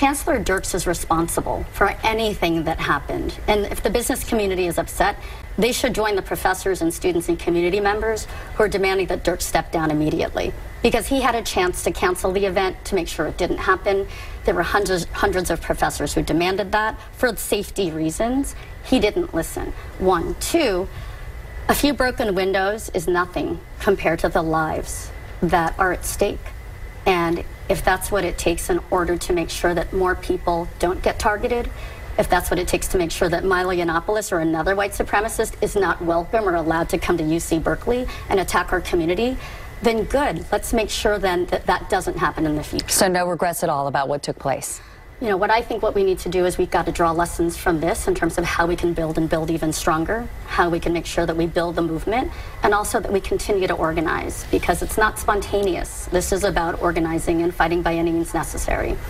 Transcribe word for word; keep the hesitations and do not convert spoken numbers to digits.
Chancellor Dirks is responsible for anything that happened. And if the business community is upset, they should join the professors and students and community members who are demanding that Dirks step down immediately. Because he had a chance to cancel the event to make sure it didn't happen. There were hundreds, hundreds of professors who demanded that for safety reasons. He didn't listen. One. Two, a few broken windows is nothing compared to the lives that are at stake. And if that's what it takes in order to make sure that more people don't get targeted, if that's what it takes to make sure that Milo Yiannopoulos or another white supremacist is not welcome or allowed to come to U C Berkeley and attack our community, then good. Let's make sure then that that doesn't happen in the future. So no regrets at all about what took place? You know, what I think what we need to do is we've got to draw lessons from this in terms of how we can build and build even stronger, how we can make sure that we build the movement, and also that we continue to organize, because it's not spontaneous. This is about organizing and fighting by any means necessary.